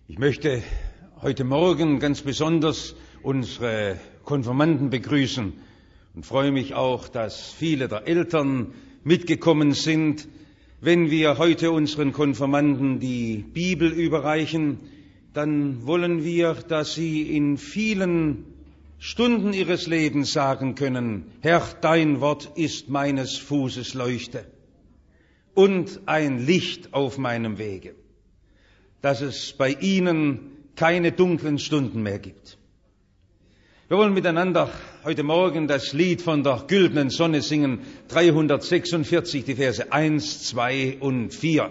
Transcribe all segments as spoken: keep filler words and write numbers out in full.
Ich möchte heute Morgen ganz besonders unsere Konfirmanden begrüßen und freue mich auch, dass viele der Eltern mitgekommen sind. Wenn wir heute unseren Konfirmanden die Bibel überreichen, dann wollen wir, dass sie in vielen Stunden ihres Lebens sagen können: Herr, dein Wort ist meines Fußes Leuchte und ein Licht auf meinem Wege. Dass es bei ihnen keine dunklen Stunden mehr gibt. Wir wollen miteinander heute Morgen das Lied von der güldenen Sonne singen, dreihundertsechsundvierzig, die Verse eins, zwei und vier.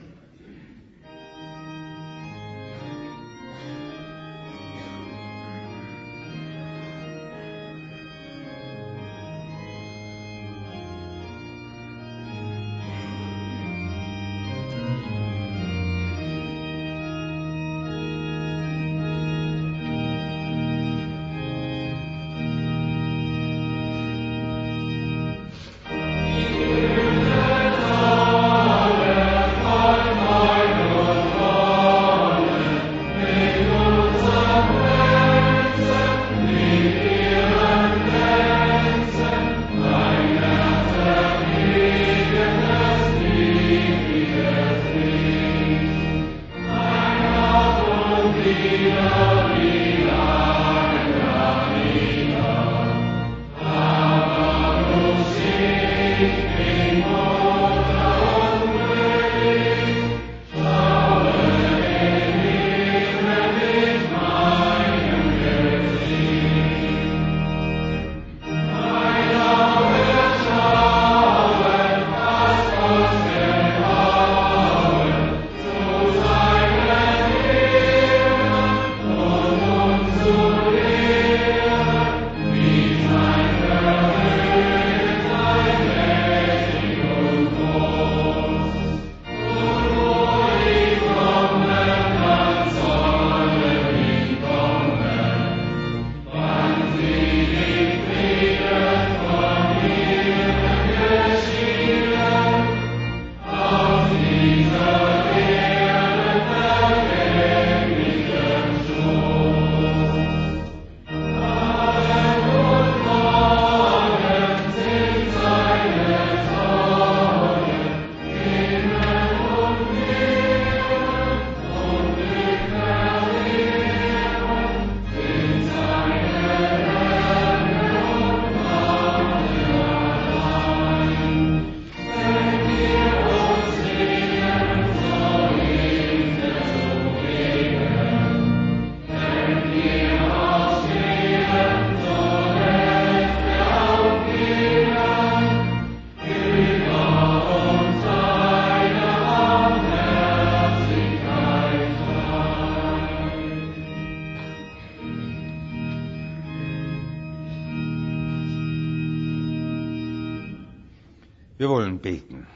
Wir wollen beten.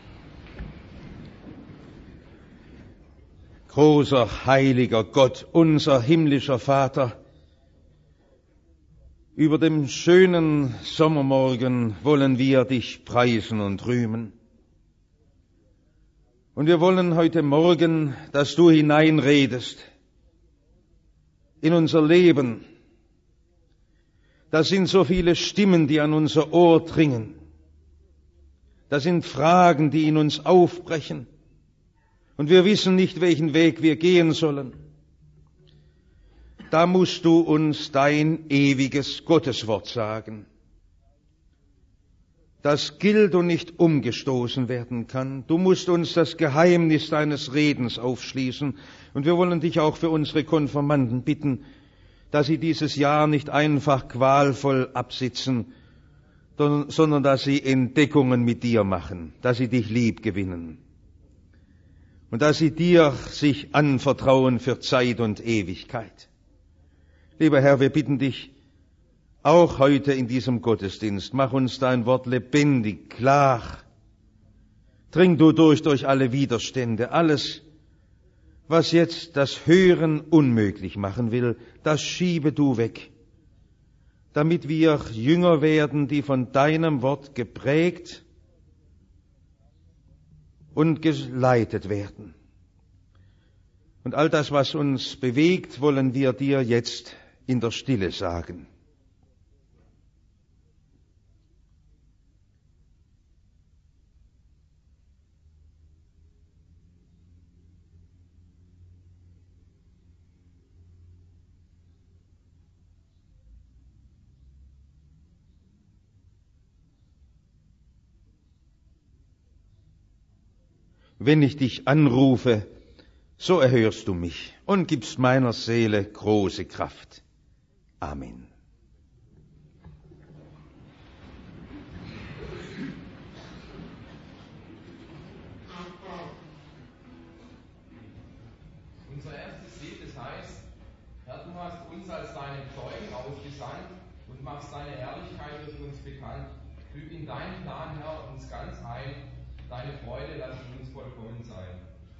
Großer, heiliger Gott, unser himmlischer Vater, über dem schönen Sommermorgen wollen wir dich preisen und rühmen. Und wir wollen heute Morgen, dass du hineinredest in unser Leben. Da sind so viele Stimmen, die an unser Ohr dringen. Das sind Fragen, die in uns aufbrechen. Und wir wissen nicht, welchen Weg wir gehen sollen. Da musst du uns dein ewiges Gotteswort sagen, das gilt und nicht umgestoßen werden kann. Du musst uns das Geheimnis deines Redens aufschließen. Und wir wollen dich auch für unsere Konfirmanden bitten, dass sie dieses Jahr nicht einfach qualvoll absitzen, sondern dass sie Entdeckungen mit dir machen, dass sie dich lieb gewinnen und dass sie dir sich anvertrauen für Zeit und Ewigkeit. Lieber Herr, wir bitten dich, auch heute in diesem Gottesdienst, mach uns dein Wort lebendig, klar. Dring du durch, durch alle Widerstände, alles, was jetzt das Hören unmöglich machen will, das schiebe du weg. damit wir Jünger werden, die von deinem Wort geprägt und geleitet werden. Und all das, was uns bewegt, wollen wir dir jetzt in der Stille sagen. Wenn ich dich anrufe, so erhörst du mich und gibst meiner Seele große Kraft. Amen. Unser erstes Lied, das heißt, Herr, du hast uns als deinen Zeugen ausgesandt und machst deine Herrlichkeit durch uns bekannt. Füg in deinen Plan, Herr, uns ganz ein. Deine Freude lass uns vollkommen sein.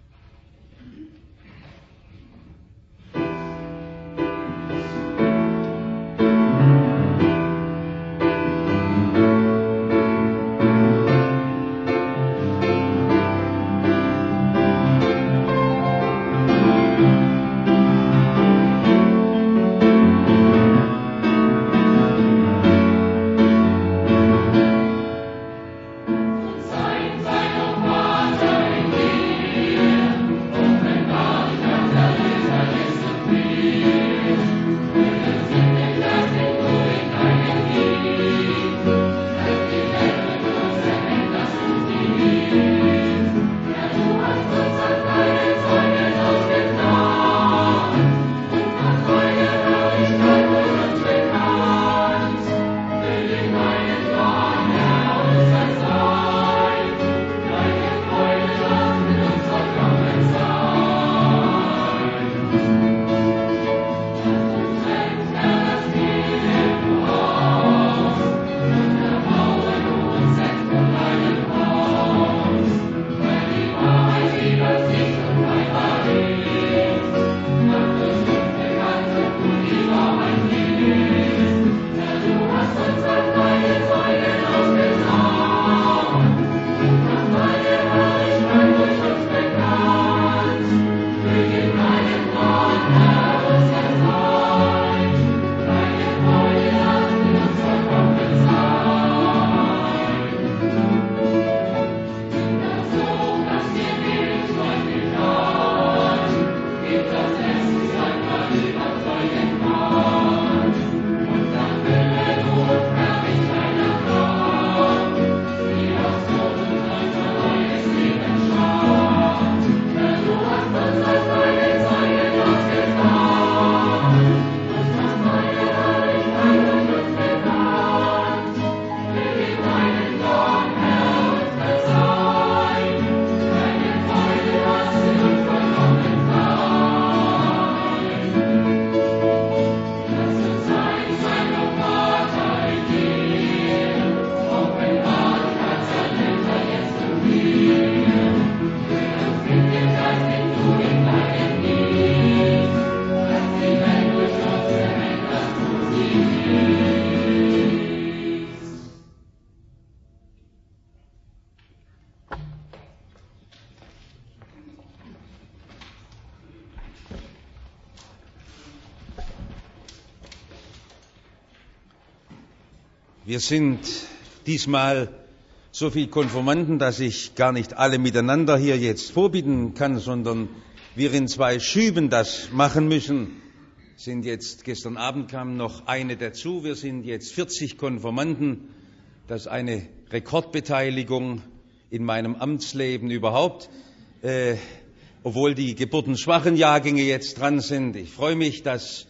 Wir sind diesmal so viele Konfirmanden, dass ich gar nicht alle miteinander hier jetzt vorbitten kann, sondern wir in zwei Schüben das machen müssen. Sind jetzt, gestern Abend kam noch eine dazu, wir sind jetzt vierzig Konfirmanden. Das ist eine Rekordbeteiligung in meinem Amtsleben überhaupt, äh, obwohl die geburtenschwachen Jahrgänge jetzt dran sind. Ich freue mich, dass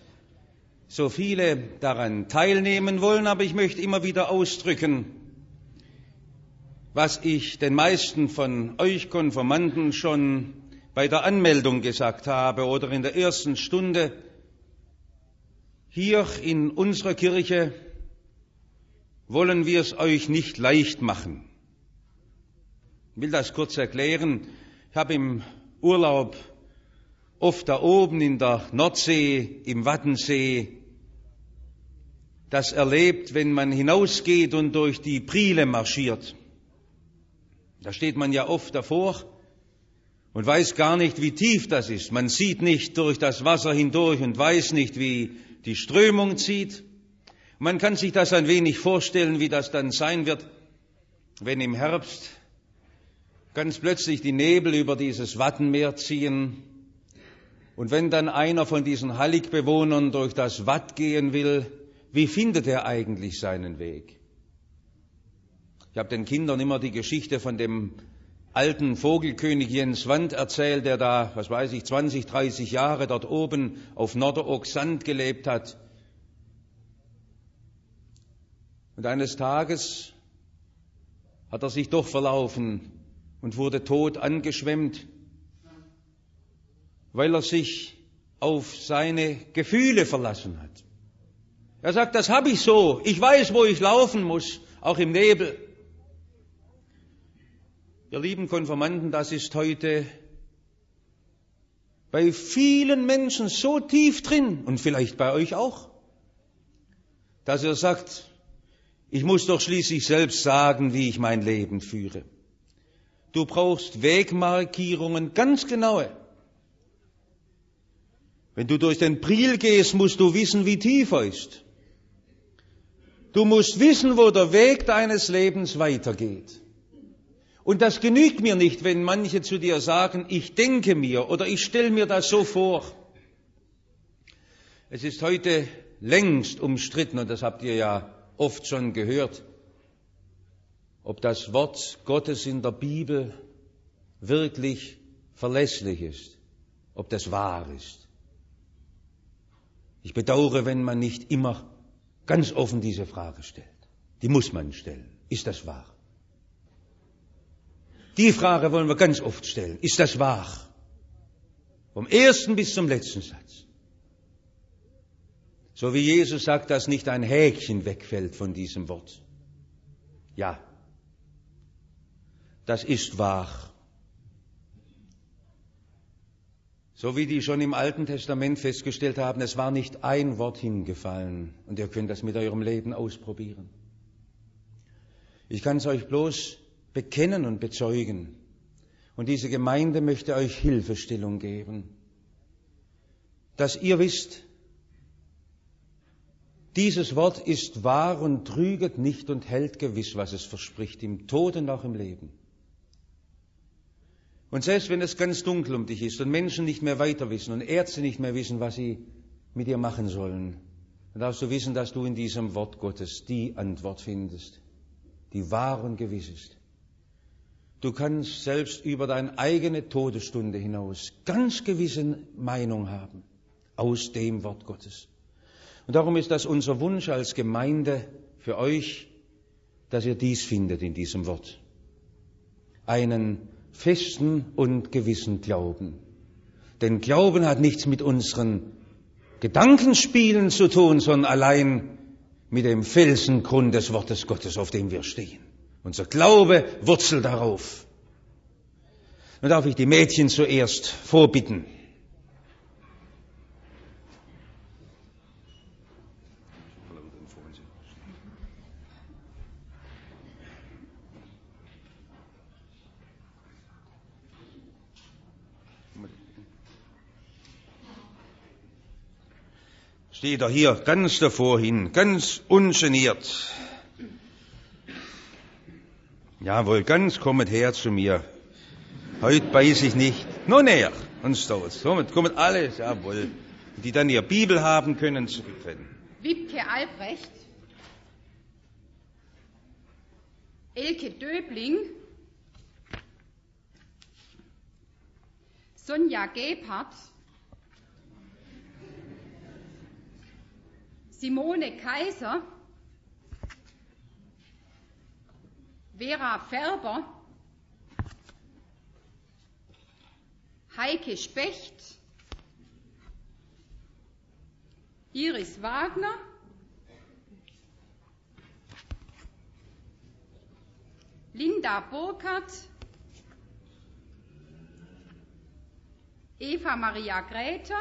so viele daran teilnehmen wollen, aber ich möchte immer wieder ausdrücken, was ich den meisten von euch Konfirmanden schon bei der Anmeldung gesagt habe oder in der ersten Stunde. Hier in unserer Kirche wollen wir es euch nicht leicht machen. Ich will das kurz erklären. Ich habe im Urlaub oft da oben in der Nordsee, im Waddensee, das erlebt, wenn man hinausgeht und durch die Priele marschiert. Da steht man ja oft davor und weiß gar nicht, wie tief das ist. Man sieht nicht durch das Wasser hindurch und weiß nicht, wie die Strömung zieht. Man kann sich das ein wenig vorstellen, wie das dann sein wird, wenn im Herbst ganz plötzlich die Nebel über dieses Wattenmeer ziehen und wenn dann einer von diesen Halligbewohnern durch das Watt gehen will, wie findet er eigentlich seinen Weg? Ich habe den Kindern immer die Geschichte von dem alten Vogelkönig Jens Wand erzählt, der da, was weiß ich, zwanzig, dreißig Jahre dort oben auf Norderoogsand gelebt hat. Und eines Tages hat er sich doch verlaufen und wurde tot angeschwemmt, weil er sich auf seine Gefühle verlassen hat. Er sagt, das habe ich so, ich weiß, wo ich laufen muss, auch im Nebel. Ihr lieben Konfirmanden, das ist heute bei vielen Menschen so tief drin und vielleicht bei euch auch, dass ihr sagt, ich muss doch schließlich selbst sagen, wie ich mein Leben führe. Du brauchst Wegmarkierungen, ganz genaue. Wenn du durch den Priel gehst, musst du wissen, wie tief er ist. Du musst wissen, wo der Weg deines Lebens weitergeht. Und das genügt mir nicht, wenn manche zu dir sagen, ich denke mir oder ich stelle mir das so vor. Es ist heute längst umstritten, und das habt ihr ja oft schon gehört, ob das Wort Gottes in der Bibel wirklich verlässlich ist, ob das wahr ist. Ich bedauere, wenn man nicht immer ganz offen diese Frage stellt. Die muss man stellen. Ist das wahr? Die Frage wollen wir ganz oft stellen. Ist das wahr? Vom ersten bis zum letzten Satz. So wie Jesus sagt, dass nicht ein Häkchen wegfällt von diesem Wort. Ja, das ist wahr. So wie die schon im Alten Testament festgestellt haben, es war nicht ein Wort hingefallen. Und ihr könnt das mit eurem Leben ausprobieren. Ich kann es euch bloß bekennen und bezeugen. Und diese Gemeinde möchte euch Hilfestellung geben, dass ihr wisst, dieses Wort ist wahr und trüget nicht und hält gewiss, was es verspricht, im Tod und auch im Leben. Und selbst wenn es ganz dunkel um dich ist und Menschen nicht mehr weiter wissen und Ärzte nicht mehr wissen, was sie mit dir machen sollen, dann darfst du wissen, dass du in diesem Wort Gottes die Antwort findest, die wahr und gewiss ist. Du kannst selbst über deine eigene Todesstunde hinaus ganz gewisse Meinung haben aus dem Wort Gottes. Und darum ist das unser Wunsch als Gemeinde für euch, dass ihr dies findet in diesem Wort. Einen festen und gewissen Glauben. Denn Glauben hat nichts mit unseren Gedankenspielen zu tun, sondern allein mit dem Felsengrund des Wortes Gottes, auf dem wir stehen. Unser Glaube wurzelt darauf. Nun darf ich die Mädchen zuerst vorbitten. Steht er hier ganz davor hin, ganz ungeniert. Jawohl, ganz kommet her zu mir. Heute beiß ich nicht. Nur näher, und stolz. Kommet, kommet alles, jawohl. Die dann ihre Bibel haben können, zurücktreten. Wiebke Albrecht, Elke Döbling, Sonja Gebhardt, Simone Kaiser, Vera Färber, Heike Specht, Iris Wagner, Linda Burkhardt, Eva Maria Gräter,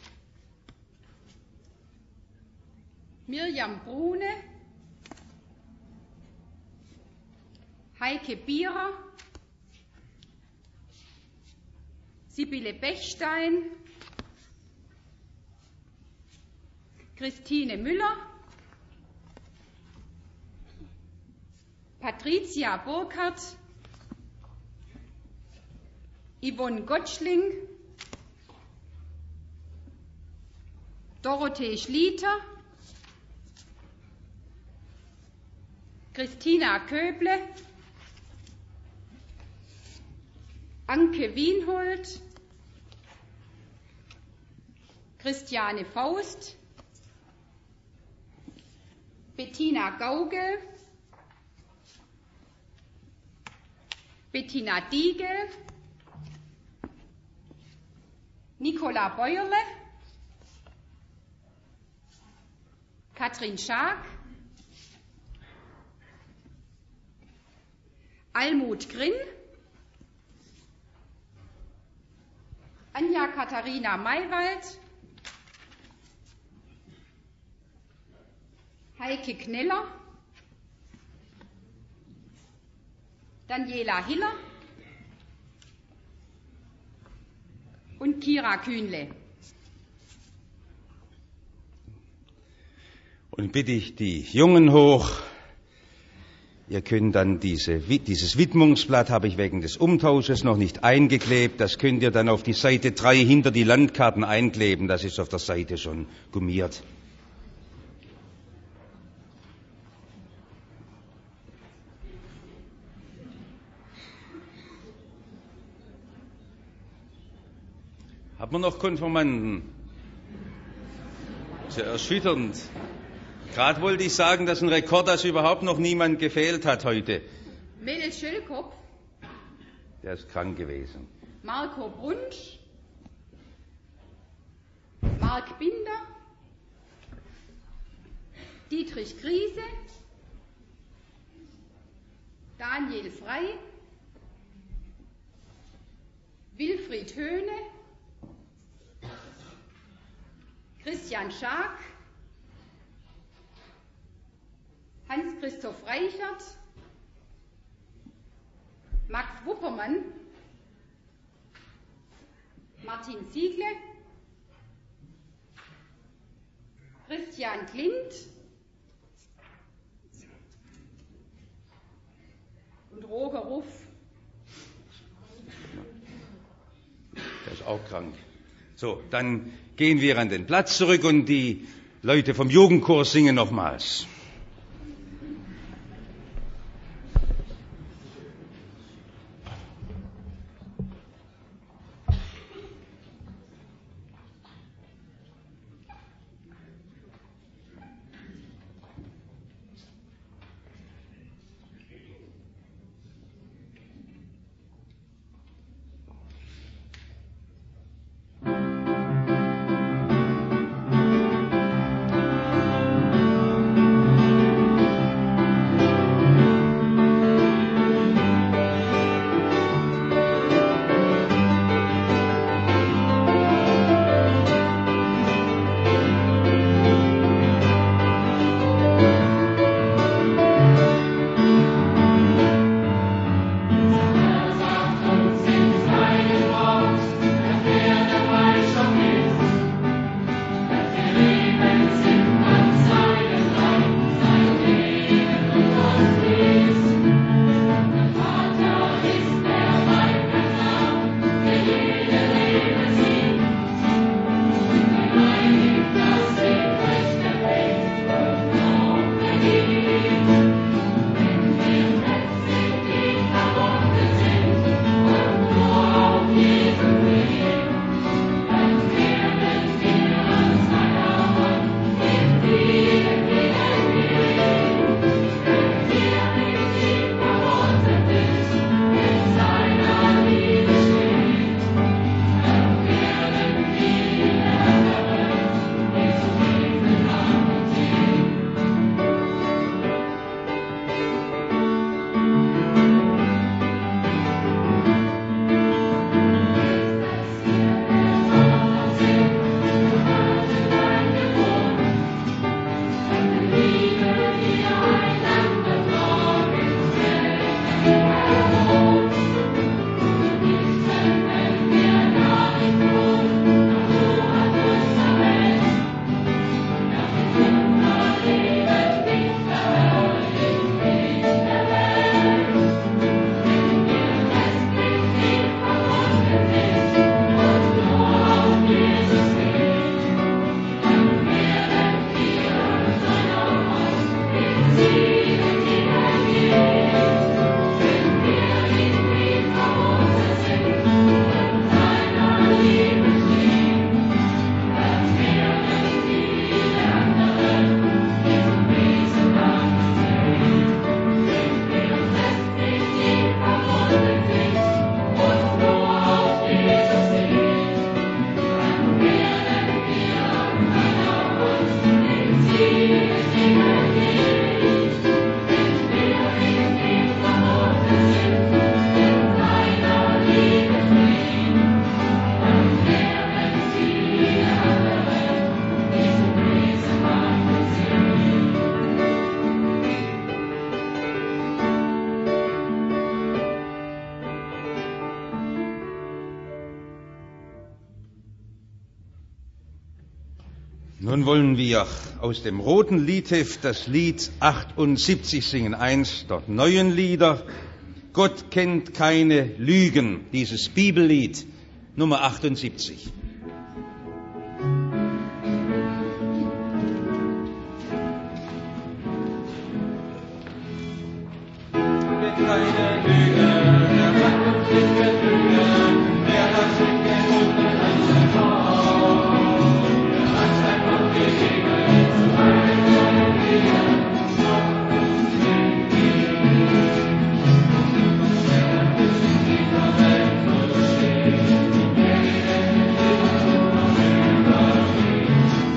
Mirjam Brune, Heike Bierer, Sibylle Bechstein, Christine Müller, Patricia Burkhardt, Yvonne Gottschling, Dorothee Schlieter, Christina Köble, Anke Wienhold, Christiane Faust, Bettina Gauge, Bettina Diegel, Nicola Bäuerle, Katrin Schaak, Almut Grinn, Anja Katharina Maywald, Heike Kneller, Daniela Hiller und Kira Kühnle. Und bitte ich die Jungen hoch. Ihr könnt dann diese, dieses Widmungsblatt, habe ich wegen des Umtausches noch nicht eingeklebt, das könnt ihr dann auf die Seite drei hinter die Landkarten einkleben, das ist auf der Seite schon gummiert. Haben wir noch Konfirmanden? Sehr erschütternd. Gerade wollte ich sagen, dass ein Rekord, dass überhaupt noch niemand gefehlt hat heute. Mel Schillkopf. Der ist krank gewesen. Marco Brunsch. Marc Binder. Dietrich Griese. Daniel Frey. Wilfried Höhne. Christian Schaak. Hans-Christoph Reichert, Max Wuppermann, Martin Ziegle, Christian Klint und Roger Ruff. Der ist auch krank. So, dann gehen wir an den Platz zurück und die Leute vom Jugendchor singen nochmals. Nun wollen wir aus dem roten Liedheft das Lied achtundsiebzig singen, eins der neuen Lieder. Gott kennt keine Lügen, dieses Bibellied Nummer achtundsiebzig. Keine Lüge, der macht uns nicht mehr Lüge, der hat sich gefunden an sein Haus. Er hat sein Wort gegeben zu einem neuen Leben. Er wird in dieser Welt so stehen, er wird noch übergehen.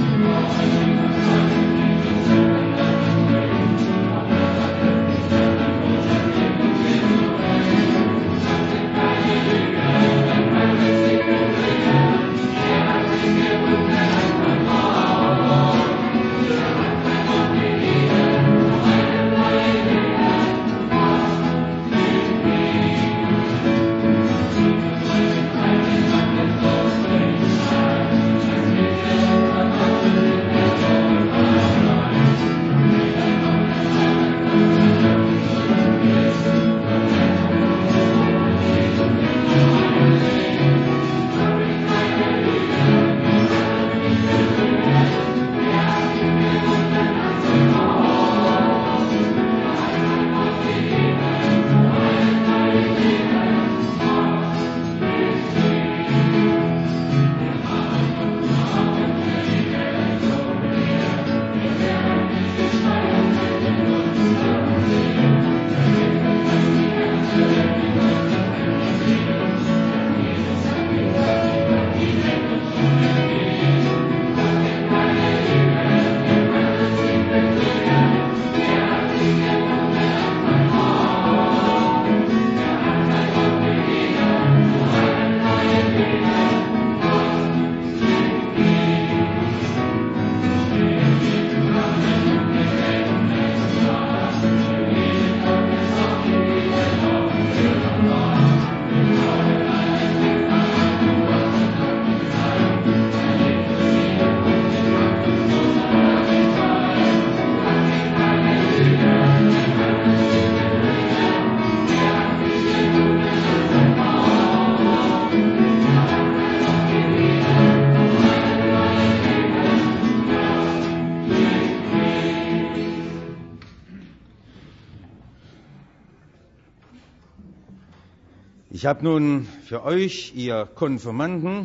Ich habe nun für euch, ihr Konfirmanden,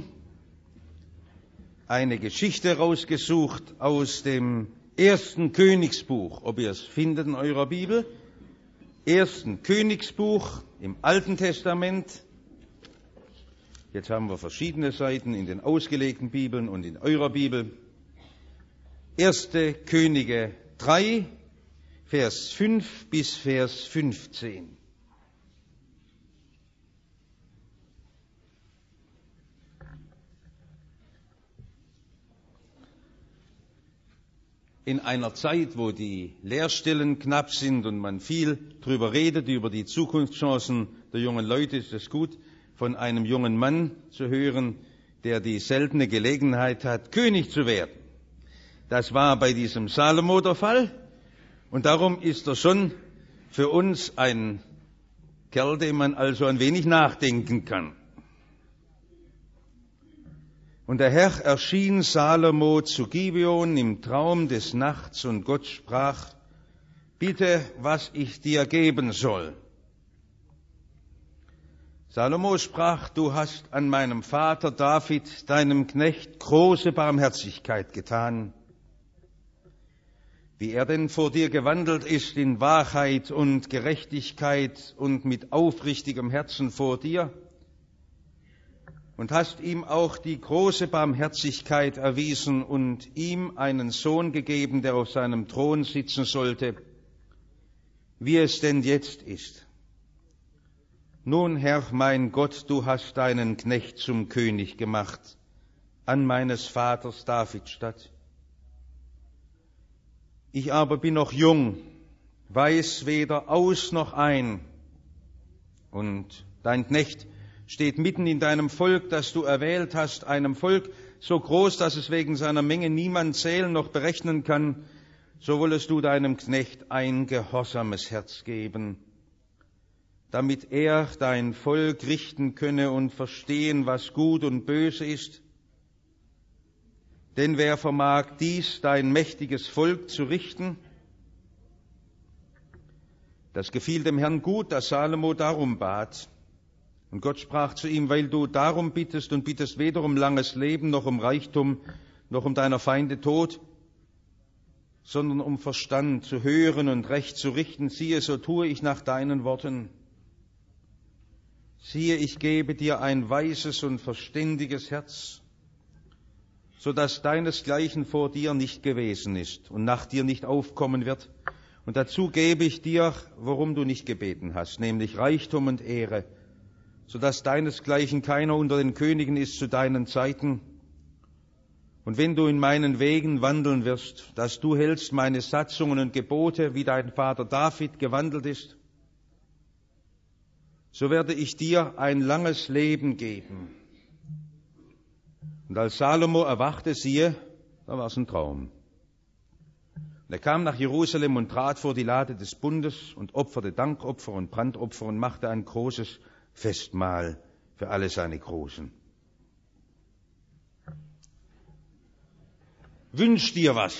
eine Geschichte rausgesucht aus dem ersten Königsbuch, ob ihr es findet in eurer Bibel, ersten Königsbuch im Alten Testament. Jetzt haben wir verschiedene Seiten in den ausgelegten Bibeln und in eurer Bibel. erste Könige drei, Vers fünf bis Vers fünfzehn. In einer Zeit, wo die Lehrstellen knapp sind und man viel drüber redet, über die Zukunftschancen der jungen Leute, ist es gut, von einem jungen Mann zu hören, der die seltene Gelegenheit hat, König zu werden. Das war bei diesem Salomo der Fall und darum ist er schon für uns ein Kerl, dem man also ein wenig nachdenken kann. Und der Herr erschien Salomo zu Gibeon im Traum des Nachts, und Gott sprach: Bitte, was ich dir geben soll. Salomo sprach: Du hast an meinem Vater David, deinem Knecht, große Barmherzigkeit getan, wie er denn vor dir gewandelt ist in Wahrheit und Gerechtigkeit und mit aufrichtigem Herzen vor dir, und hast ihm auch die große Barmherzigkeit erwiesen und ihm einen Sohn gegeben, der auf seinem Thron sitzen sollte, wie es denn jetzt ist. Nun, Herr, mein Gott, du hast deinen Knecht zum König gemacht, an meines Vaters David statt. Ich aber bin noch jung, weiß weder aus noch ein, und dein Knecht steht mitten in deinem Volk, das du erwählt hast, einem Volk, so groß, dass es wegen seiner Menge niemand zählen noch berechnen kann, so wollest du deinem Knecht ein gehorsames Herz geben, damit er, dein Volk, richten könne und verstehen, was gut und böse ist. Denn wer vermag dies, dein mächtiges Volk, zu richten? Das gefiel dem Herrn gut, dass Salomo darum bat. Und Gott sprach zu ihm, weil du darum bittest und bittest weder um langes Leben, noch um Reichtum, noch um deiner Feinde Tod, sondern um Verstand zu hören und Recht zu richten, siehe, so tue ich nach deinen Worten. Siehe, ich gebe dir ein weises und verständiges Herz, so dass deinesgleichen vor dir nicht gewesen ist und nach dir nicht aufkommen wird. Und dazu gebe ich dir, worum du nicht gebeten hast, nämlich Reichtum und Ehre, so dass deinesgleichen keiner unter den Königen ist zu deinen Zeiten. Und wenn du in meinen Wegen wandeln wirst, dass du hältst meine Satzungen und Gebote, wie dein Vater David gewandelt ist, so werde ich dir ein langes Leben geben. Und als Salomo erwachte, siehe, da war es ein Traum. Und er kam nach Jerusalem und trat vor die Lade des Bundes und opferte Dankopfer und Brandopfer und machte ein großes Festmahl für alle seine Großen. Wünscht ihr was?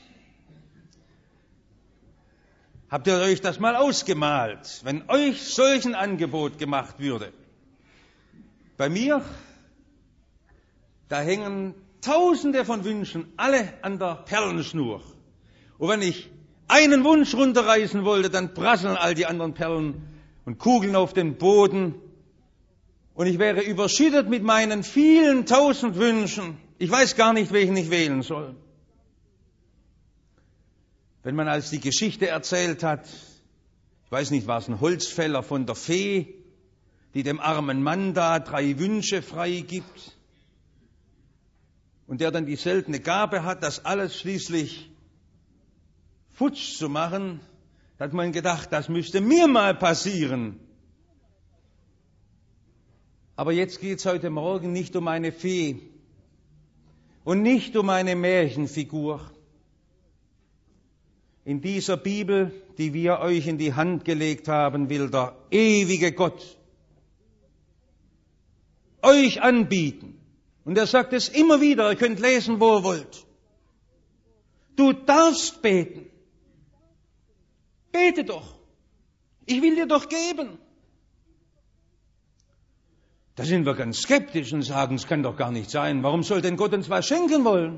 Habt ihr euch das mal ausgemalt, wenn euch solch ein Angebot gemacht würde? Bei mir, da hängen Tausende von Wünschen, alle an der Perlenschnur. Und wenn ich einen Wunsch runterreißen wollte, dann prasseln all die anderen Perlen und Kugeln auf den Boden. Und ich wäre überschüttet mit meinen vielen tausend Wünschen. Ich weiß gar nicht, welchen ich wählen soll. Wenn man als die Geschichte erzählt hat, ich weiß nicht, war es ein Holzfäller von der Fee, die dem armen Mann da drei Wünsche freigibt und der dann die seltene Gabe hat, das alles schließlich futsch zu machen, hat man gedacht, das müsste mir mal passieren. Aber jetzt geht es heute Morgen nicht um eine Fee und nicht um eine Märchenfigur. In dieser Bibel, die wir euch in die Hand gelegt haben, will der ewige Gott euch anbieten. Und er sagt es immer wieder, ihr könnt lesen, wo ihr wollt. Du darfst beten. Bete doch. Ich will dir doch geben. Da sind wir ganz skeptisch und sagen, es kann doch gar nicht sein. Warum soll denn Gott uns was schenken wollen?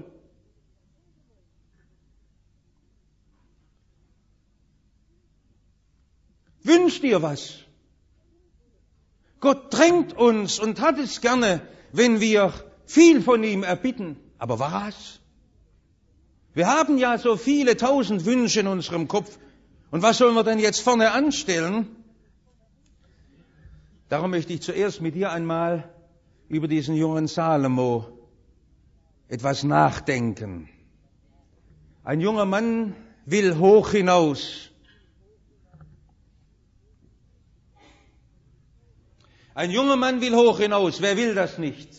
Wünsch dir was. Gott drängt uns und hat es gerne, wenn wir viel von ihm erbitten. Aber was? Wir haben ja so viele tausend Wünsche in unserem Kopf. Und was sollen wir denn jetzt vorne anstellen? Darum möchte ich zuerst mit dir einmal über diesen jungen Salomo etwas nachdenken. Ein junger Mann will hoch hinaus. Ein junger Mann will hoch hinaus. Wer will das nicht?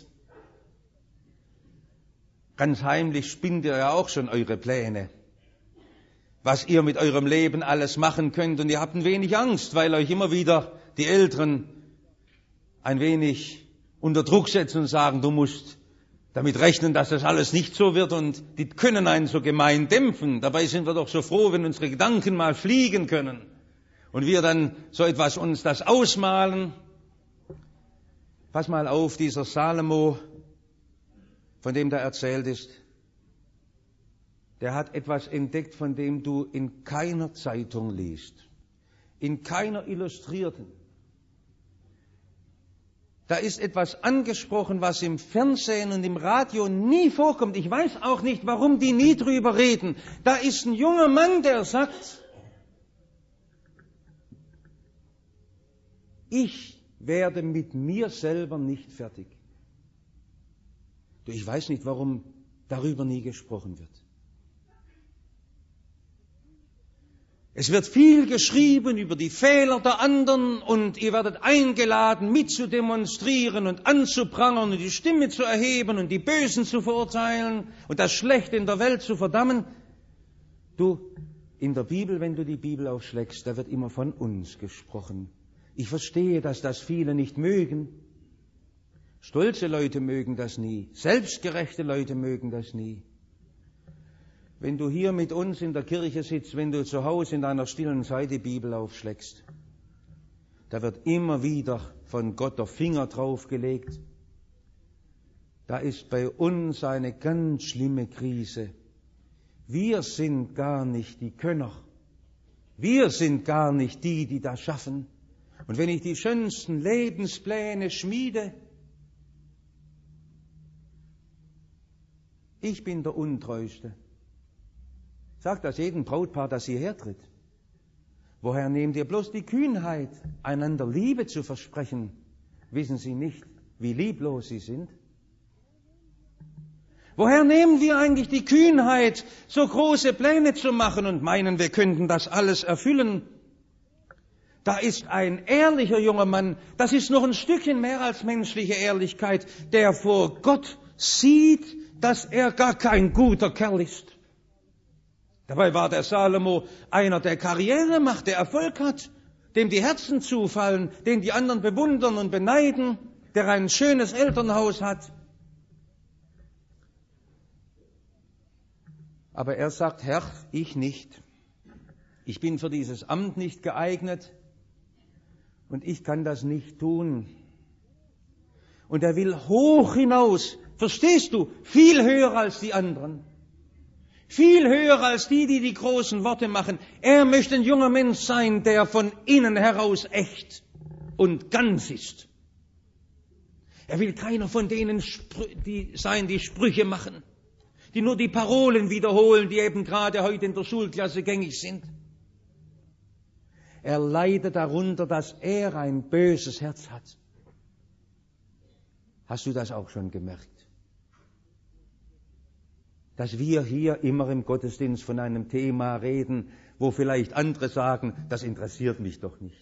Ganz heimlich spinnt ihr ja auch schon eure Pläne, was ihr mit eurem Leben alles machen könnt. Und ihr habt ein wenig Angst, weil euch immer wieder die Älteren ein wenig unter Druck setzen und sagen, du musst damit rechnen, dass das alles nicht so wird. Und die können einen so gemein dämpfen. Dabei sind wir doch so froh, wenn unsere Gedanken mal fliegen können. Und wir dann so etwas uns das ausmalen. Pass mal auf, dieser Salomo, von dem da erzählt ist, der hat etwas entdeckt, von dem du in keiner Zeitung liest, in keiner Illustrierten. Da ist etwas angesprochen, was im Fernsehen und im Radio nie vorkommt. Ich weiß auch nicht, warum die nie drüber reden. Da ist ein junger Mann, der sagt, ich werde mit mir selber nicht fertig. Du, ich weiß nicht, warum darüber nie gesprochen wird. Es wird viel geschrieben über die Fehler der anderen und ihr werdet eingeladen, mitzudemonstrieren und anzuprangern und die Stimme zu erheben und die Bösen zu verurteilen und das Schlechte in der Welt zu verdammen. Du, in der Bibel, wenn du die Bibel aufschlägst, da wird immer von uns gesprochen. Ich verstehe, dass das viele nicht mögen. Stolze Leute mögen das nie. Selbstgerechte Leute mögen das nie. Wenn du hier mit uns in der Kirche sitzt, wenn du zu Hause in deiner stillen Zeit die Bibel aufschlägst, da wird immer wieder von Gott der Finger draufgelegt. Da ist bei uns eine ganz schlimme Krise. Wir sind gar nicht die Könner. Wir sind gar nicht die, die das schaffen. Und wenn ich die schönsten Lebenspläne schmiede, ich bin der Untreuste. Sagt das jedem Brautpaar, das hierher tritt. Woher nehmt ihr bloß die Kühnheit, einander Liebe zu versprechen? Wissen Sie nicht, wie lieblos Sie sind? Woher nehmen wir eigentlich die Kühnheit, so große Pläne zu machen und meinen, wir könnten das alles erfüllen? Da ist ein ehrlicher junger Mann, das ist noch ein Stückchen mehr als menschliche Ehrlichkeit, der vor Gott sieht, dass er gar kein guter Kerl ist. Dabei war der Salomo einer, der Karriere macht, der Erfolg hat, dem die Herzen zufallen, den die anderen bewundern und beneiden, der ein schönes Elternhaus hat. Aber er sagt, Herr, ich nicht. Ich bin für dieses Amt nicht geeignet und ich kann das nicht tun. Und er will hoch hinaus, verstehst du, viel höher als die anderen. Viel höher als die, die die großen Worte machen. Er möchte ein junger Mensch sein, der von innen heraus echt und ganz ist. Er will keiner von denen die sein, die Sprüche machen, die nur die Parolen wiederholen, die eben gerade heute in der Schulklasse gängig sind. Er leidet darunter, dass er ein böses Herz hat. Hast du das auch schon gemerkt? Dass wir hier immer im Gottesdienst von einem Thema reden, wo vielleicht andere sagen, das interessiert mich doch nicht.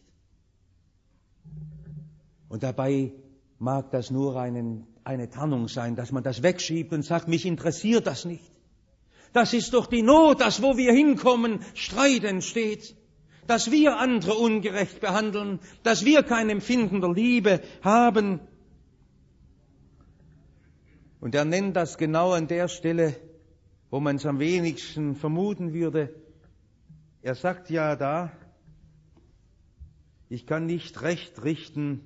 Und dabei mag das nur einen, eine Tarnung sein, dass man das wegschiebt und sagt, mich interessiert das nicht. Das ist doch die Not, dass wo wir hinkommen, Streit entsteht, dass wir andere ungerecht behandeln, dass wir kein Empfinden der Liebe haben. Und er nennt das genau an der Stelle, wo man es am wenigsten vermuten würde. Er sagt ja da, ich kann nicht recht richten,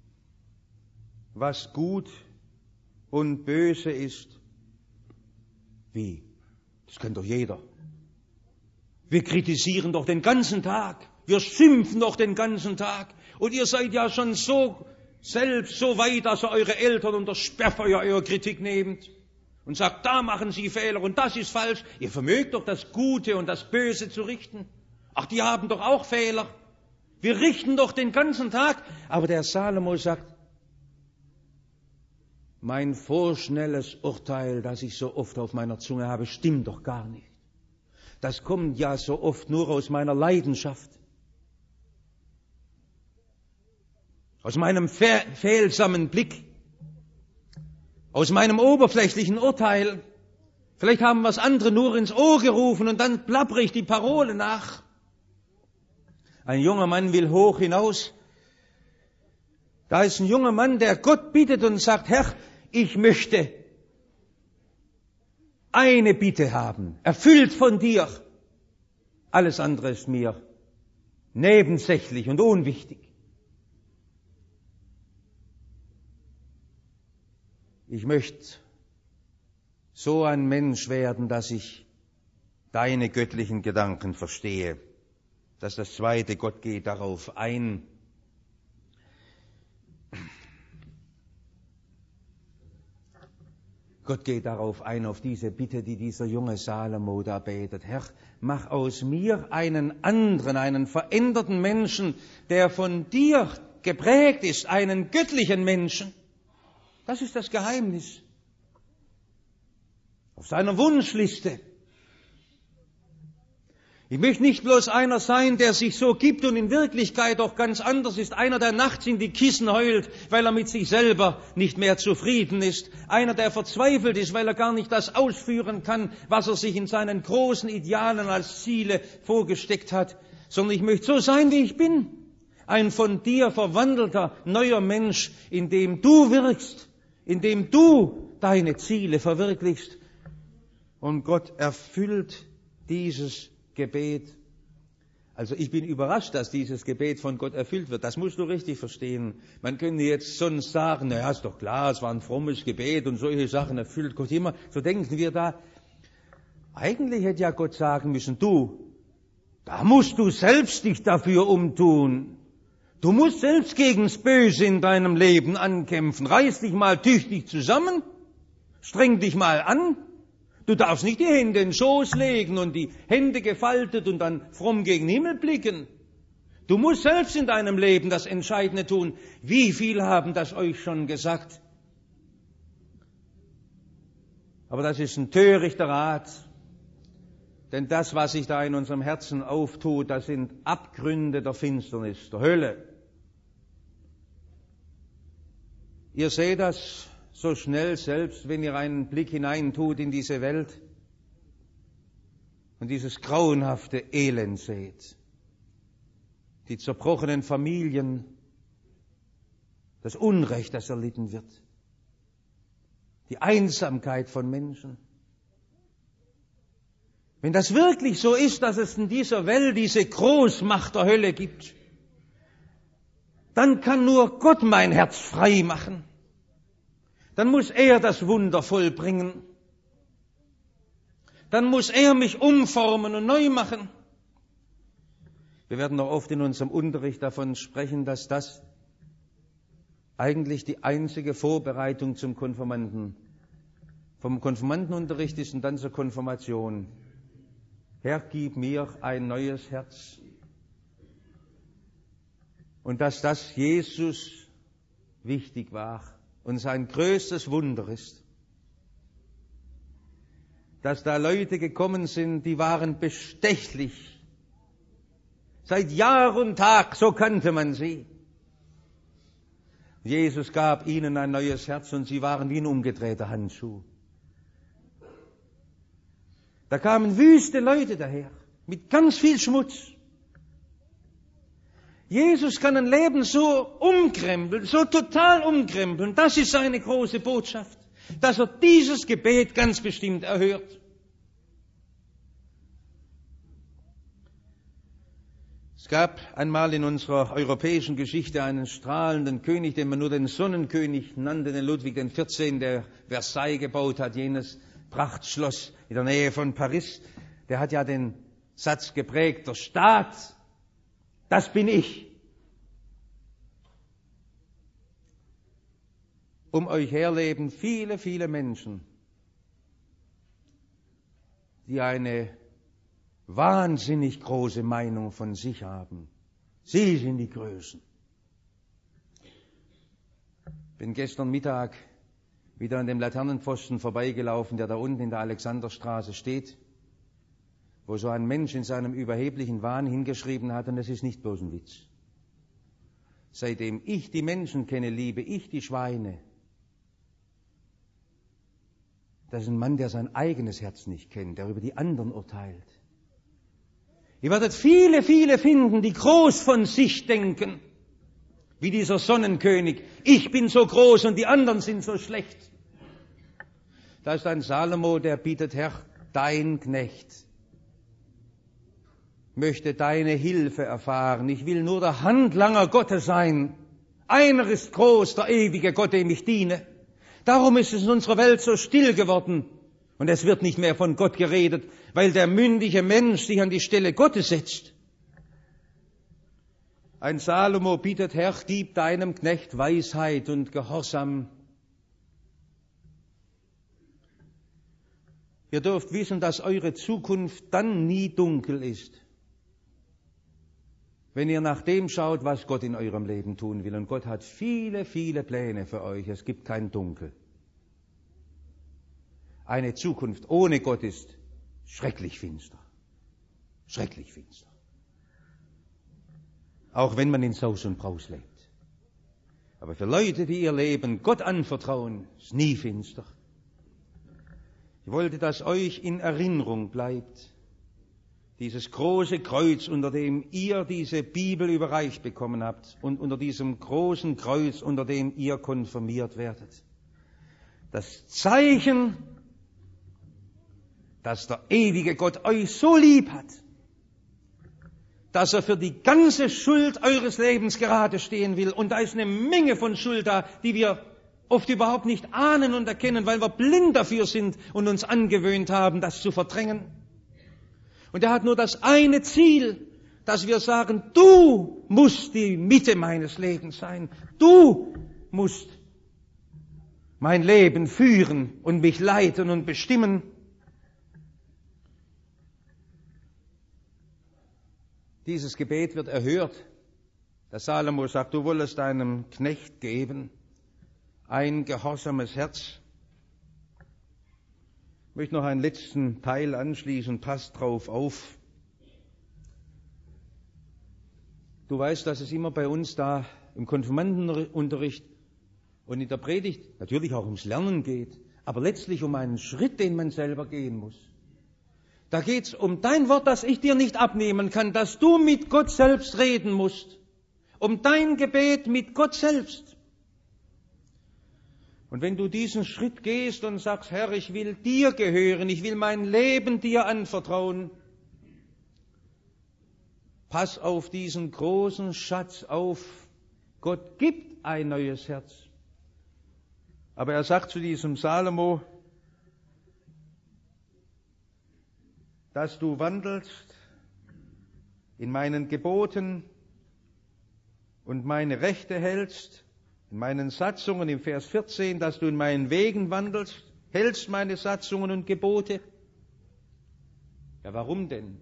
was gut und böse ist. Wie? Das kennt doch jeder. Wir kritisieren doch den ganzen Tag. Wir schimpfen doch den ganzen Tag. Und ihr seid ja schon so selbst so weit, dass ihr eure Eltern unter Sperrfeuer eure Kritik nehmt. Und sagt, da machen Sie Fehler und das ist falsch. Ihr vermögt doch das Gute und das Böse zu richten. Ach, die haben doch auch Fehler. Wir richten doch den ganzen Tag. Aber der Salomo sagt, mein vorschnelles Urteil, das ich so oft auf meiner Zunge habe, stimmt doch gar nicht. Das kommt ja so oft nur aus meiner Leidenschaft. Aus meinem fe- fehlsamen Blick. Aus meinem oberflächlichen Urteil. Vielleicht haben wir es andere nur ins Ohr gerufen und dann plappere ich die Parole nach. Ein junger Mann will hoch hinaus. Da ist ein junger Mann, der Gott bittet und sagt, Herr, ich möchte eine Bitte haben, erfüllt von dir. Alles andere ist mir nebensächlich und unwichtig. Ich möchte so ein Mensch werden, dass ich deine göttlichen Gedanken verstehe. Das ist das Zweite, Gott geht darauf ein. Gott geht darauf ein, auf diese Bitte, die dieser junge Salomo da betet. Herr, mach aus mir einen anderen, einen veränderten Menschen, der von dir geprägt ist, einen göttlichen Menschen. Das ist das Geheimnis. Auf seiner Wunschliste. Ich möchte nicht bloß einer sein, der sich so gibt und in Wirklichkeit doch ganz anders ist. Einer, der nachts in die Kissen heult, weil er mit sich selber nicht mehr zufrieden ist. Einer, der verzweifelt ist, weil er gar nicht das ausführen kann, was er sich in seinen großen Idealen als Ziele vorgesteckt hat. Sondern ich möchte so sein, wie ich bin. Ein von dir verwandelter, neuer Mensch, in dem du wirkst, in dem du deine Ziele verwirklichst. Und Gott erfüllt dieses Gebet. Also ich bin überrascht, dass dieses Gebet von Gott erfüllt wird. Das musst du richtig verstehen. Man könnte jetzt sonst sagen, naja, ist doch klar, es war ein frommes Gebet und solche Sachen erfüllt Gott immer. So denken wir da. Eigentlich hätte ja Gott sagen müssen, du, da musst du selbst dich dafür umtun. Du musst selbst gegen's Böse in deinem Leben ankämpfen. Reiß dich mal tüchtig zusammen. Streng dich mal an. Du darfst nicht die Hände in den Schoß legen und die Hände gefaltet und dann fromm gegen den Himmel blicken. Du musst selbst in deinem Leben das Entscheidende tun. Wie viel haben das euch schon gesagt? Aber das ist ein törichter Rat. Denn das, was sich da in unserem Herzen auftut, das sind Abgründe der Finsternis, der Hölle. Ihr seht das so schnell selbst, wenn ihr einen Blick hineintut in diese Welt und dieses grauenhafte Elend seht. Die zerbrochenen Familien, das Unrecht, das erlitten wird, die Einsamkeit von Menschen. Wenn das wirklich so ist, dass es in dieser Welt diese Großmacht der Hölle gibt, dann kann nur Gott mein Herz frei machen. Dann muss er das Wunder vollbringen. Dann muss er mich umformen und neu machen. Wir werden noch oft in unserem Unterricht davon sprechen, dass das eigentlich die einzige Vorbereitung zum Konfirmanden, vom Konfirmandenunterricht ist und dann zur Konfirmation. Herr, gib mir ein neues Herz. Und dass das Jesus wichtig war und sein größtes Wunder ist, dass da Leute gekommen sind, die waren bestechlich. Seit Jahr und Tag, so kannte man sie. Jesus gab ihnen ein neues Herz und sie waren wie ein umgedrehter Handschuh. Da kamen wüste Leute daher, mit ganz viel Schmutz. Jesus kann ein Leben so umkrempeln, so total umkrempeln. Das ist seine große Botschaft, dass er dieses Gebet ganz bestimmt erhört. Es gab einmal in unserer europäischen Geschichte einen strahlenden König, den man nur den Sonnenkönig nannte, den Ludwig der vierzehnte., der Versailles gebaut hat, jenes Prachtschloss in der Nähe von Paris. Der hat ja den Satz geprägt, der Staat, das bin ich. Um euch her leben viele, viele Menschen, die eine wahnsinnig große Meinung von sich haben. Sie sind die Größten. Bin gestern Mittag wieder an dem Laternenpfosten vorbeigelaufen, der da unten in der Alexanderstraße steht, wo so ein Mensch in seinem überheblichen Wahn hingeschrieben hat, und es ist nicht bloß ein Witz. Seitdem ich die Menschen kenne, liebe ich die Schweine. Das ist ein Mann, der sein eigenes Herz nicht kennt, der über die anderen urteilt. Ihr werdet viele, viele finden, die groß von sich denken, wie dieser Sonnenkönig. Ich bin so groß und die anderen sind so schlecht. Da ist ein Salomo, der bietet, Herr, dein Knecht möchte deine Hilfe erfahren. Ich will nur der Handlanger Gottes sein. Einer ist groß, der ewige Gott, dem ich diene. Darum ist es in unserer Welt so still geworden. Und es wird nicht mehr von Gott geredet, weil der mündige Mensch sich an die Stelle Gottes setzt. Ein Salomo bietet, Herr, gib deinem Knecht Weisheit und Gehorsam. Ihr dürft wissen, dass eure Zukunft dann nie dunkel ist, wenn ihr nach dem schaut, was Gott in eurem Leben tun will. Und Gott hat viele, viele Pläne für euch. Es gibt kein Dunkel. Eine Zukunft ohne Gott ist schrecklich finster. Schrecklich finster. Auch wenn man in Saus und Braus lebt. Aber für Leute, die ihr Leben Gott anvertrauen, ist nie finster. Ich wollte, dass euch in Erinnerung bleibt, dieses große Kreuz, unter dem ihr diese Bibel überreicht bekommen habt und unter diesem großen Kreuz, unter dem ihr konfirmiert werdet. Das Zeichen, dass der ewige Gott euch so lieb hat, dass er für die ganze Schuld eures Lebens gerade stehen will. Und da ist eine Menge von Schuld da, die wir oft überhaupt nicht ahnen und erkennen, weil wir blind dafür sind und uns angewöhnt haben, das zu verdrängen. Und er hat nur das eine Ziel, dass wir sagen, du musst die Mitte meines Lebens sein. Du musst mein Leben führen und mich leiten und bestimmen. Dieses Gebet wird erhört. Der Salomo sagt, du wollest deinem Knecht geben ein gehorsames Herz. Ich möchte noch einen letzten Teil anschließen, passt drauf auf. Du weißt, dass es immer bei uns da im Konfirmandenunterricht und in der Predigt natürlich auch ums Lernen geht, aber letztlich um einen Schritt, den man selber gehen muss. Da geht's um dein Wort, das ich dir nicht abnehmen kann, dass du mit Gott selbst reden musst. Um dein Gebet mit Gott selbst. Und wenn du diesen Schritt gehst und sagst, Herr, ich will dir gehören, ich will mein Leben dir anvertrauen, pass auf diesen großen Schatz auf. Gott gibt ein neues Herz. Aber er sagt zu diesem Salomo, dass du wandelst in meinen Geboten und meine Rechte hältst, in meinen Satzungen im Vers vierzehn, dass du in meinen Wegen wandelst, hältst meine Satzungen und Gebote. Ja, warum denn?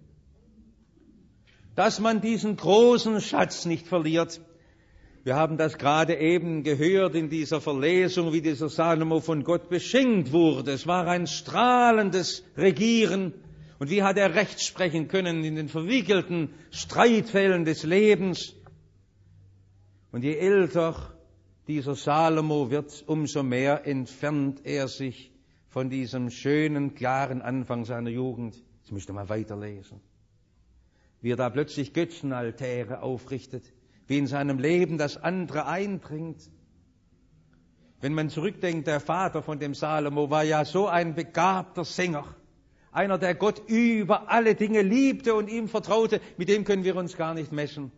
Dass man diesen großen Schatz nicht verliert. Wir haben das gerade eben gehört in dieser Verlesung, wie dieser Salomo von Gott beschenkt wurde. Es war ein strahlendes Regieren. Und wie hat er Recht sprechen können in den verwickelten Streitfällen des Lebens? Und je älter dieser Salomo wird, umso mehr entfernt er sich von diesem schönen, klaren Anfang seiner Jugend. Jetzt müsst ihr mal weiterlesen. Wie er da plötzlich Götzenaltäre aufrichtet, wie in seinem Leben das andere eindringt. Wenn man zurückdenkt, der Vater von dem Salomo war ja so ein begabter Sänger. Einer, der Gott über alle Dinge liebte und ihm vertraute, mit dem können wir uns gar nicht messen.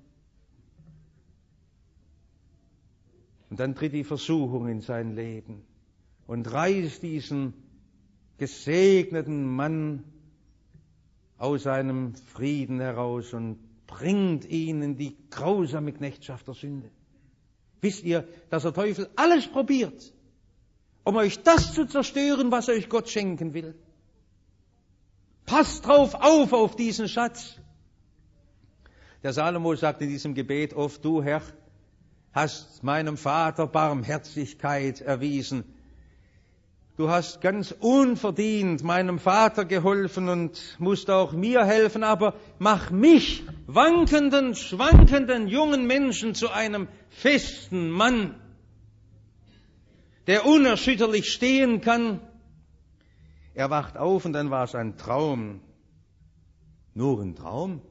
Und dann tritt die Versuchung in sein Leben und reißt diesen gesegneten Mann aus seinem Frieden heraus und bringt ihn in die grausame Knechtschaft der Sünde. Wisst ihr, dass der Teufel alles probiert, um euch das zu zerstören, was euch Gott schenken will? Passt drauf auf, auf diesen Schatz. Der Salomo sagt in diesem Gebet oft, du Herr, hast meinem Vater Barmherzigkeit erwiesen. Du hast ganz unverdient meinem Vater geholfen und musst auch mir helfen, aber mach mich, wankenden, schwankenden jungen Menschen, zu einem festen Mann, der unerschütterlich stehen kann. Er wacht auf und dann war es ein Traum. Nur ein Traum?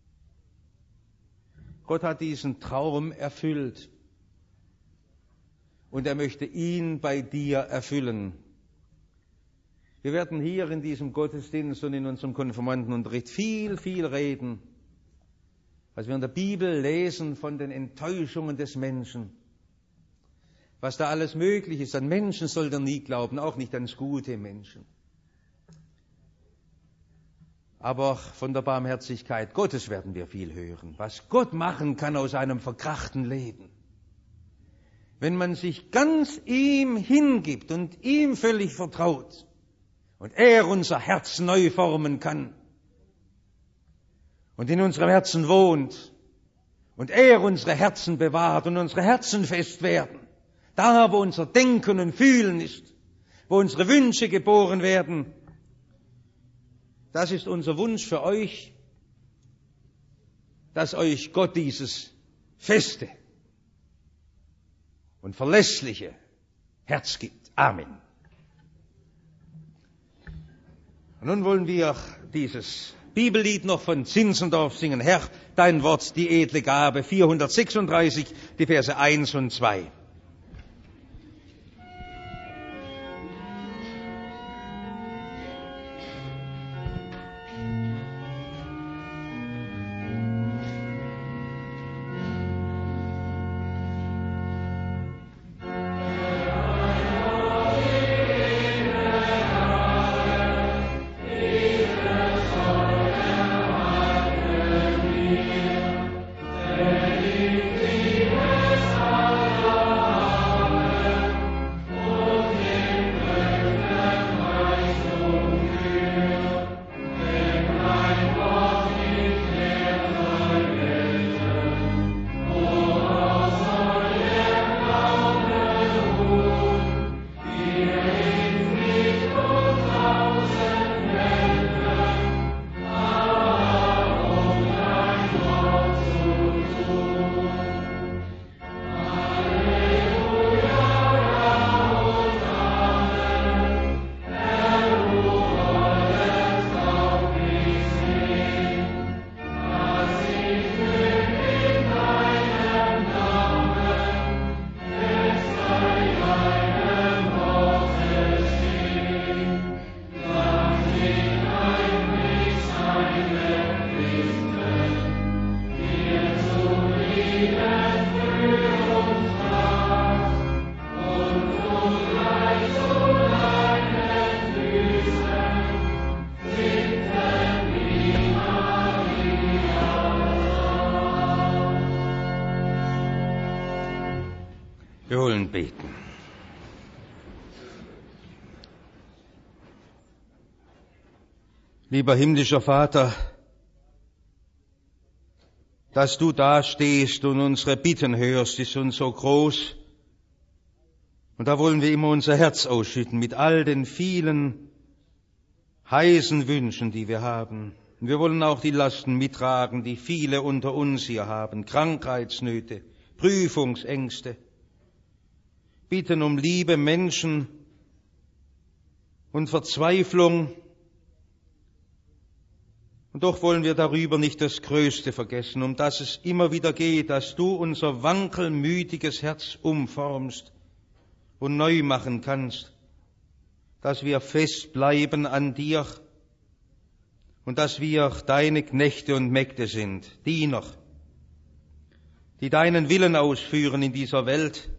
Gott hat diesen Traum erfüllt. Und er möchte ihn bei dir erfüllen. Wir werden hier in diesem Gottesdienst und in unserem Konfirmandenunterricht viel, viel reden, was wir in der Bibel lesen von den Enttäuschungen des Menschen. Was da alles möglich ist. An Menschen soll er nie glauben, auch nicht ans gute Menschen. Aber von der Barmherzigkeit Gottes werden wir viel hören. Was Gott machen kann aus einem verkrachten Leben. Wenn man sich ganz ihm hingibt und ihm völlig vertraut und er unser Herz neu formen kann und in unserem Herzen wohnt und er unsere Herzen bewahrt und unsere Herzen fest werden, da wo unser Denken und Fühlen ist, wo unsere Wünsche geboren werden. Das ist unser Wunsch für euch dass euch Gott dieses feste und verlässliche Herz gibt. Amen. Und nun wollen wir dieses Bibellied noch von Zinzendorf singen. Herr, dein Wort, die edle Gabe, vierhundertsechsunddreißig, die Verse eins und zwei. Wir wollen beten. Lieber himmlischer Vater, dass du da stehst und unsere Bitten hörst, ist uns so groß. Und da wollen wir immer unser Herz ausschütten mit all den vielen heißen Wünschen, die wir haben. Und wir wollen auch die Lasten mittragen, die viele unter uns hier haben, Krankheitsnöte, Prüfungsängste, bitten um liebe Menschen und Verzweiflung. Und doch wollen wir darüber nicht das Größte vergessen, um das es immer wieder geht, dass du unser wankelmütiges Herz umformst und neu machen kannst, dass wir fest bleiben an dir und dass wir deine Knechte und Mägde sind, Diener, die deinen Willen ausführen in dieser Welt.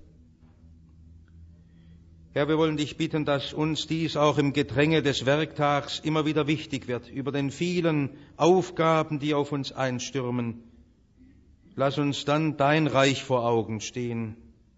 Herr, wir wollen dich bitten, dass uns dies auch im Gedränge des Werktags immer wieder wichtig wird, über den vielen Aufgaben, die auf uns einstürmen. Lass uns dann dein Reich vor Augen stehen,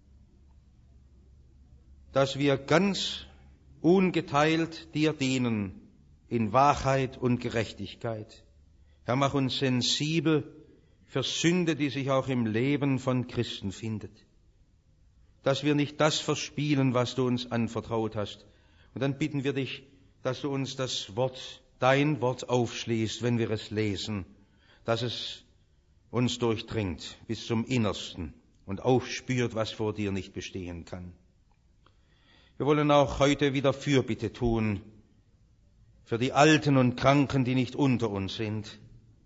dass wir ganz ungeteilt dir dienen in Wahrheit und Gerechtigkeit. Herr, mach uns sensibel für Sünde, die sich auch im Leben von Christen findet, dass wir nicht das verspielen, was du uns anvertraut hast. Und dann bitten wir dich, dass du uns das Wort, dein Wort aufschließt, wenn wir es lesen, dass es uns durchdringt bis zum Innersten und aufspürt, was vor dir nicht bestehen kann. Wir wollen auch heute wieder Fürbitte tun für die Alten und Kranken, die nicht unter uns sind.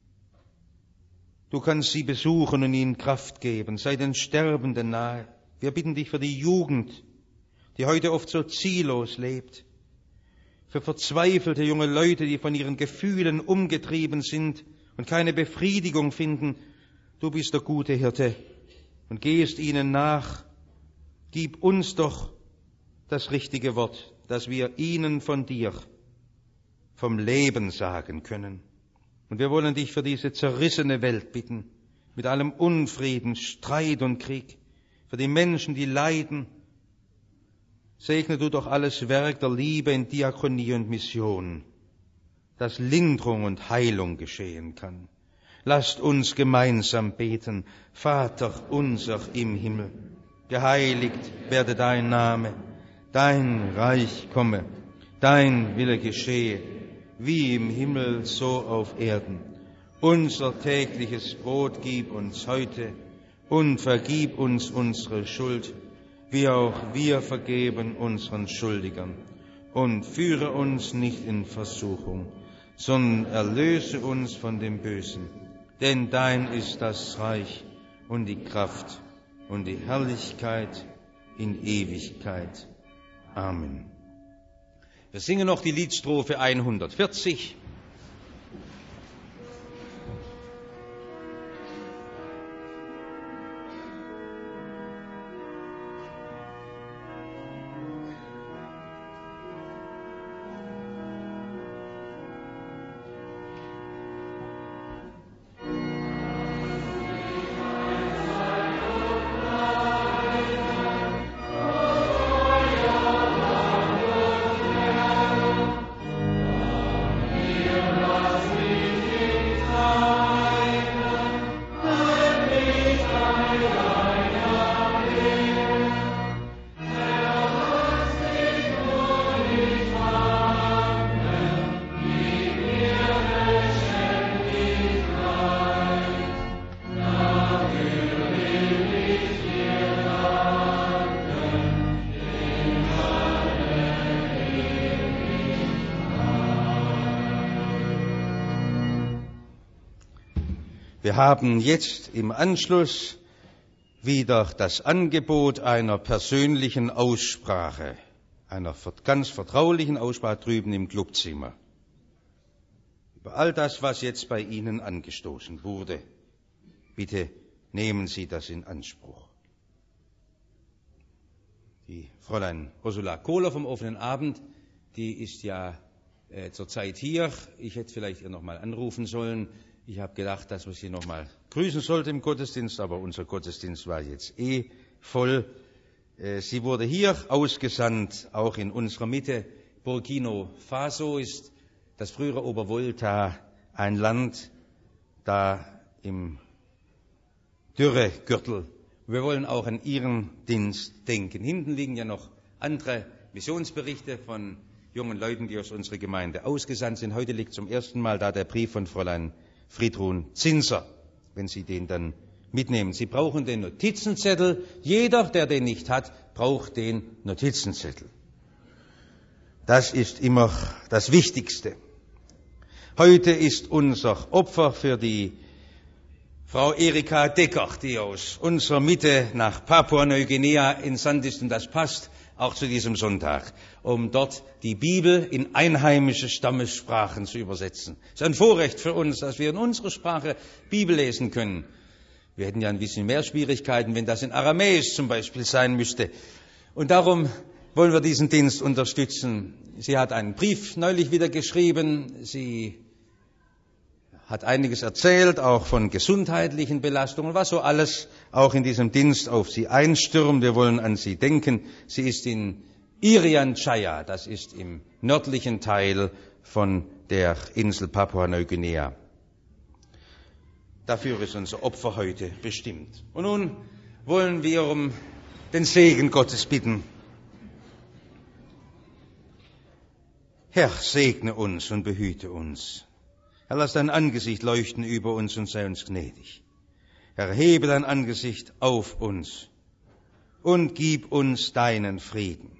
Du kannst sie besuchen und ihnen Kraft geben, sei den Sterbenden nahe. Wir bitten dich für die Jugend, die heute oft so ziellos lebt, für verzweifelte junge Leute, die von ihren Gefühlen umgetrieben sind und keine Befriedigung finden. Du bist der gute Hirte und gehst ihnen nach. Gib uns doch das richtige Wort, dass wir ihnen von dir, vom Leben sagen können. Und wir wollen dich für diese zerrissene Welt bitten, mit allem Unfrieden, Streit und Krieg, für die Menschen, die leiden. Segne du doch alles Werk der Liebe in Diakonie und Mission, dass Linderung und Heilung geschehen kann. Lasst uns gemeinsam beten. Vater unser im Himmel, geheiligt werde dein Name, dein Reich komme, dein Wille geschehe, wie im Himmel so auf Erden. Unser tägliches Brot gib uns heute und vergib uns unsere Schuld, wie auch wir vergeben unseren Schuldigern. Und führe uns nicht in Versuchung, sondern erlöse uns von dem Bösen. Denn dein ist das Reich und die Kraft und die Herrlichkeit in Ewigkeit. Amen. Wir singen noch die Liedstrophe hundertvierzig. Wir haben jetzt im Anschluss wieder das Angebot einer persönlichen Aussprache, einer ganz vertraulichen Aussprache drüben im Clubzimmer. Über all das, was jetzt bei Ihnen angestoßen wurde, bitte nehmen Sie das in Anspruch. Die Fräulein Ursula Kohler vom Offenen Abend, die ist ja äh, zurzeit hier. Ich hätte vielleicht ihr noch mal anrufen sollen. Ich habe gedacht, dass man Sie noch mal grüßen sollte im Gottesdienst, aber unser Gottesdienst war jetzt eh voll. Äh, sie wurde hier ausgesandt, auch in unserer Mitte. Burkina Faso ist das frühere Obervolta, ein Land da im Dürregürtel. Wir wollen auch an Ihren Dienst denken. Hinten liegen ja noch andere Missionsberichte von jungen Leuten, die aus unserer Gemeinde ausgesandt sind. Heute liegt zum ersten Mal da der Brief von Fräulein Friedrun Zinser, wenn Sie den dann mitnehmen. Sie brauchen den Notizenzettel. Jeder, der den nicht hat, braucht den Notizenzettel. Das ist immer das Wichtigste. Heute ist unser Opfer für die Frau Erika Decker, die aus unserer Mitte nach Papua-Neuguinea entsandt ist, und das passt auch zu diesem Sonntag, um dort die Bibel in einheimische Stammessprachen zu übersetzen. Es ist ein Vorrecht für uns, dass wir in unserer Sprache Bibel lesen können. Wir hätten ja ein bisschen mehr Schwierigkeiten, wenn das in Aramäisch zum Beispiel sein müsste. Und darum wollen wir diesen Dienst unterstützen. Sie hat einen Brief neulich wieder geschrieben. Sie hat einiges erzählt, auch von gesundheitlichen Belastungen, was so alles auch in diesem Dienst auf sie einstürmt. Wir wollen an sie denken. Sie ist in Irian Jaya, das ist im nördlichen Teil von der Insel Papua-Neuguinea. Dafür ist unser Opfer heute bestimmt. Und nun wollen wir um den Segen Gottes bitten. Herr, segne uns und behüte uns. Herr, lass dein Angesicht leuchten über uns und sei uns gnädig. Herr, hebe dein Angesicht auf uns und gib uns deinen Frieden.